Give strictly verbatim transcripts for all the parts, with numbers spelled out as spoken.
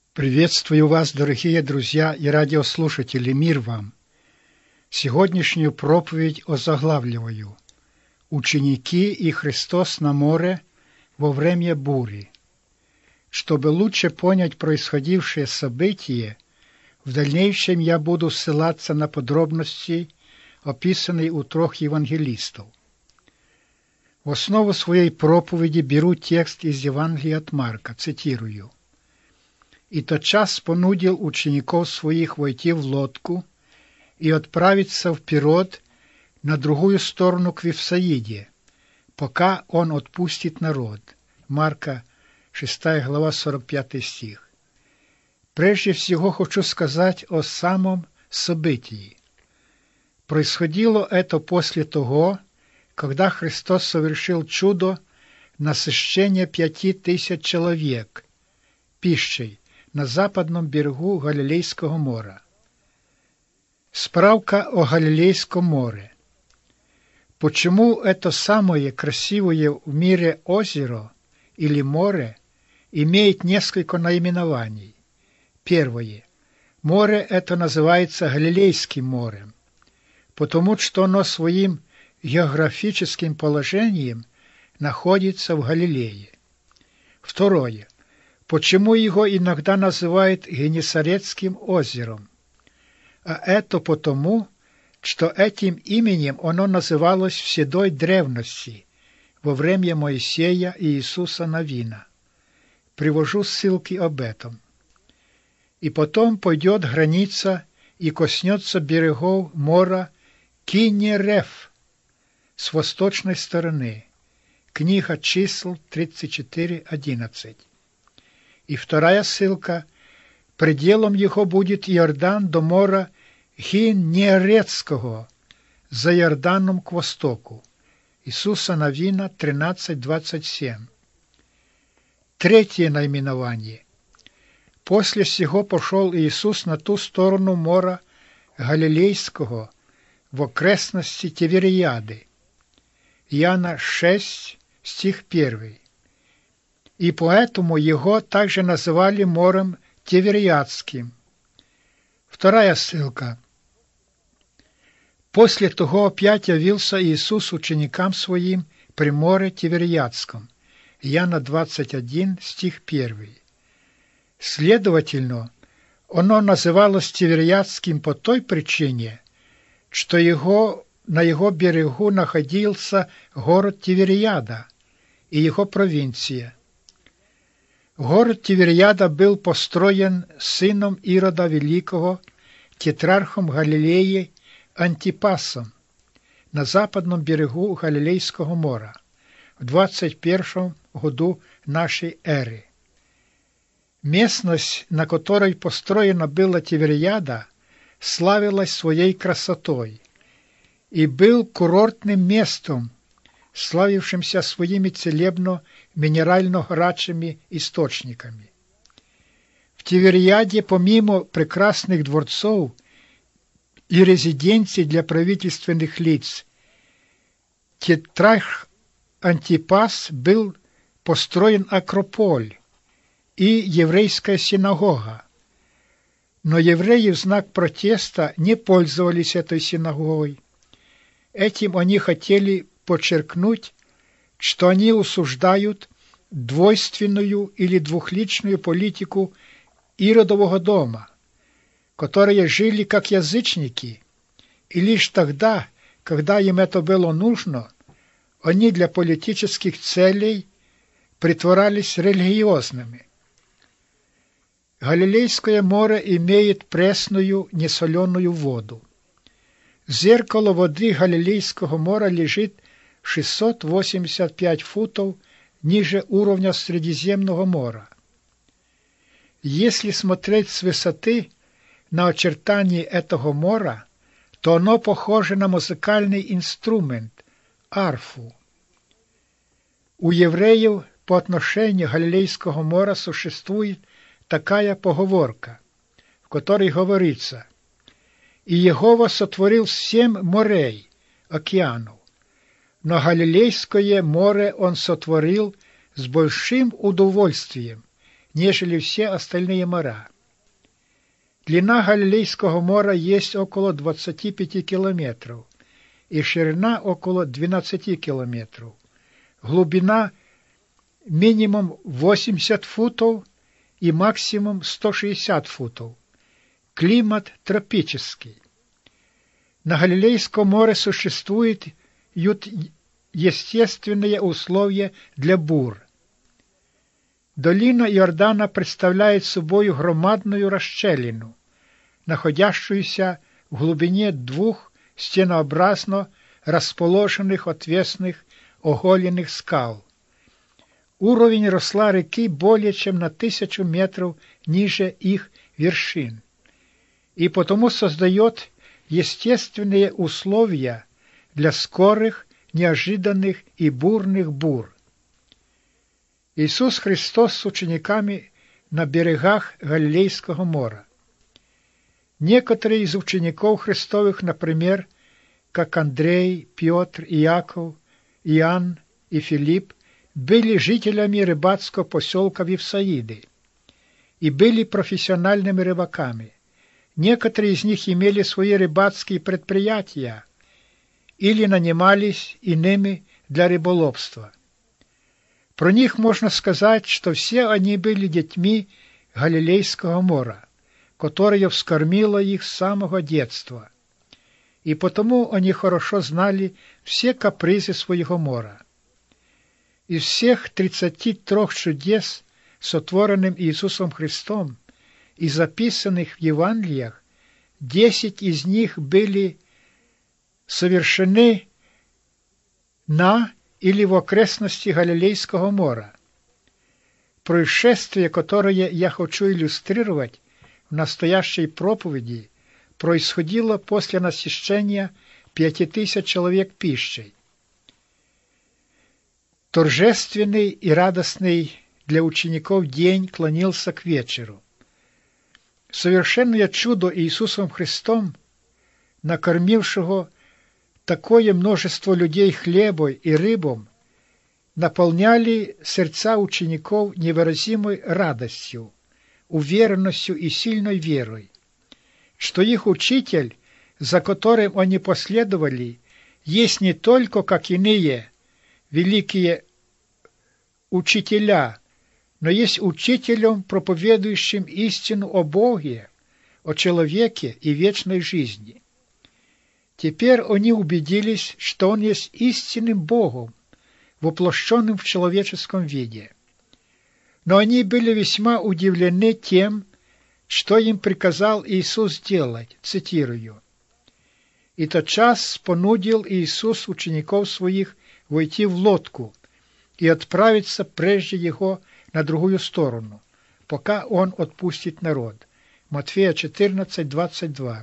Приветствую вас, дорогие друзья и радиослушатели, мир вам! Сегодняшнюю проповедь озаглавливаю «Ученики и Христос на море во время бури». Чтобы лучше понять происходившее событие, в дальнейшем я буду ссылаться на подробности, описанные у трех евангелистов. В основу своей проповеди беру текст из Евангелия от Марка, цитирую. «И тотчас понудил учеников своих войти в лодку и отправиться вперед на другую сторону к Вифсаиде, пока он отпустит народ». Марка, шестая глава, сорок пятый стих. Прежде всего хочу сказать о самом событии. Происходило это после того, когда Христос совершил чудо насыщения пяти тысяч человек пищей на западном берегу Галилейского моря. Справка о Галилейском море. Почему это самое красивое в мире озеро или море имеет несколько наименований? Первое. Море это называется Галилейским морем, потому что оно своим географическим положением находится в Галилее. Второе. Почему его иногда называют Генесарецким озером? А это потому, что этим именем оно называлось в седой древности, во время Моисея и Иисуса Навина. Привожу ссылки об этом. И потом пойдет граница и коснется берегов моря Киннереф с восточной стороны. Книга чисел тридцать четыре одиннадцать. И вторая ссылка. Пределом его будет Иордан до моря Гиннерецкого, за Иорданом к востоку. Иисуса Навина тринадцать двадцать семь. Третье наименование. После сего пошел Иисус на ту сторону моря Галилейского, в окрестности Тивериады. Иоанна шесть, стих первый. И поэтому его также называли морем Тивериадским. Вторая ссылка. После того опять явился Иисус ученикам своим при море Тивериадском. Иоанна двадцать один, стих первый. Следовательно, оно называлось Тивериадским по той причине, что его, на его берегу находился город Тивериада и его провинция. Город Тивериада был построен сыном Ирода Великого, тетрархом Галилеи Антипасом на западном берегу Галилейского моря в двадцать первом году нашей эры. Местность, на которой построена была Тивериада, славилась своей красотой и был курортным местом, славившимся своими целебно-минерально-горячими источниками. В Тивериаде, помимо прекрасных дворцов и резиденций для правительственных лиц, тетрарх Антипас был построен Акрополь и еврейская синагога, но евреи в знак протеста не пользовались этой синагогой. Этим они хотели подчеркнуть, что они осуждают двойственную или двухличную политику Иродового дома, которые жили как язычники, и лишь тогда, когда им это было нужно, они для политических целей притворялись религиозными. Галилейское море имеет пресную, несоленую воду. Зеркало воды Галилейского моря лежит шестьсот восемьдесят пять футов ниже уровня Средиземного моря. Если смотреть с высоты на очертания этого моря, то оно похоже на музыкальный инструмент – арфу. У евреев по отношению к Галилейскому морю существует такая поговорка, в которой говорится: «И Егова сотворил семь морей, океанов, но Галилейское море он сотворил с большим удовольствием нежели все остальные моря. Длина Галилейского моря есть около двадцати пяти километров и ширина около двенадцати километров. Глубина минимум восемьдесят футов и максимум сто шестьдесят футов. Климат тропический. На Галилейском море существуют естественные условия для бур. Долина Иордана представляет собой громадную расщелину, находящуюся в глубине двух стенообразно расположенных отвесных оголенных скал. Уровень русла реки более чем на тысячу метров ниже их вершин, и потому создает естественные условия для скорых, неожиданных и бурных бур. Иисус Христос с учениками на берегах Галилейского моря. Некоторые из учеников Христовых, например, как Андрей, Петр, Иаков, Иоанн и Филипп, были жителями рыбацкого поселка Вифсаиды и были профессиональными рыбаками. Некоторые из них имели свои рыбацкие предприятия или нанимались иными для рыболовства. Про них можно сказать, что все они были детьми Галилейского моря, которое вскормило их с самого детства, и потому они хорошо знали все капризы своего моря. Из всех тридцати трех чудес, сотворенным Иисусом Христом и записанных в Евангелиях, десять из них были совершены на или в окрестности Галилейского моря. Происшествие, которое я хочу иллюстрировать в настоящей проповеди, происходило после насыщения пяти тысяч человек пищей. Торжественный и радостный для учеников день клонился к вечеру. Совершенное чудо Иисусом Христом, накормившего такое множество людей хлебом и рыбом, наполняли сердца учеников невыразимой радостью, уверенностью и сильной верой, что их учитель, за которым они последовали, есть не только, как иные великие учителя, но есть учителем, проповедующим истину о Боге, о человеке и вечной жизни. Теперь они убедились, что Он есть истинным Богом, воплощенным в человеческом виде. Но они были весьма удивлены тем, что им приказал Иисус делать, цитирую. «И тотчас понудил Иисус учеников своих войти в лодку и отправиться прежде Его на другую сторону, пока Он отпустит народ». Матфея четырнадцать, двадцать два.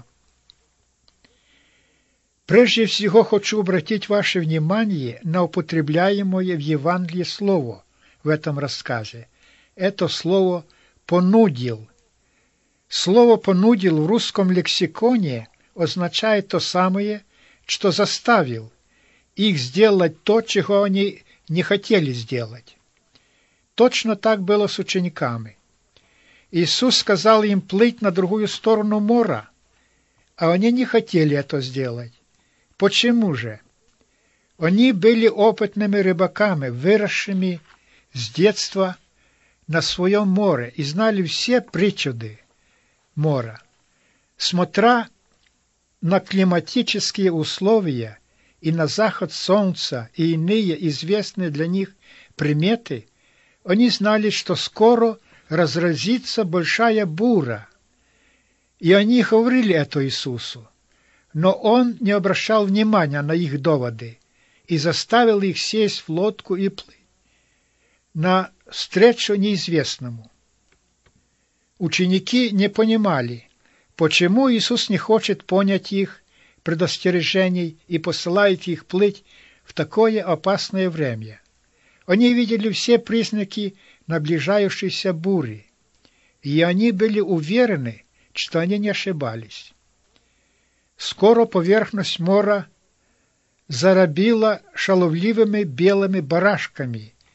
Прежде всего хочу обратить ваше внимание на употребляемое в Евангелии слово в этом рассказе. Это слово «понудил». Слово «понудил» в русском лексиконе означает то самое, что заставил их сделать то, чего они не хотели сделать. Точно так было с учениками. Иисус сказал им плыть на другую сторону моря, а они не хотели это сделать. Почему же? Они были опытными рыбаками, выросшими с детства на своем море и знали все причуды моря. Смотря на климатические условия и на заход солнца и иные известные для них приметы, они знали, что скоро разразится большая буря, и они говорили это Иисусу. Но Он не обращал внимания на их доводы и заставил их сесть в лодку и плыть навстречу неизвестному. Ученики не понимали, почему Иисус не хочет понять их предостережений и посылает их плыть в такое опасное время. Они видели все признаки наближающейся бури, и они были уверены, что они не ошибались. Скоро поверхность моря заробила шаловливыми белыми барашками,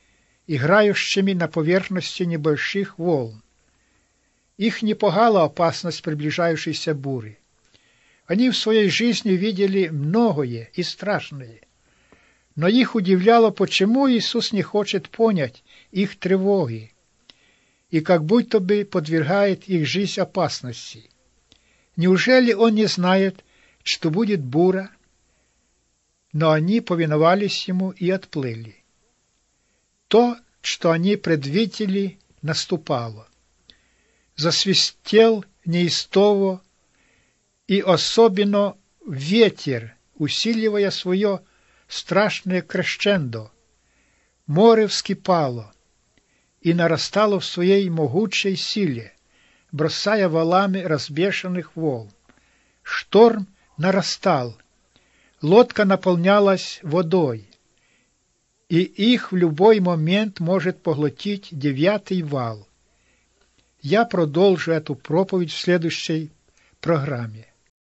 играющими на поверхности небольших волн. Их не пугала опасность приближающейся бури. Они в своей жизни видели многое и страшное, но их удивляло, почему Иисус не хочет понять их тревоги и как будто бы подвергает их жизнь опасности. Неужели Он не знает, что будет буря? Но они повиновались Ему и отплыли. То, что они предвидели, наступало. Засвистел неистово и особенно ветер, усиливая свое страшное крещендо. Море вскипало и нарастало в своей могучей силе, бросая валами разбешенных волн. Шторм нарастал, лодка наполнялась водой, и их в любой момент может поглотить девятый вал. Я продолжу эту проповедь в следующей программе.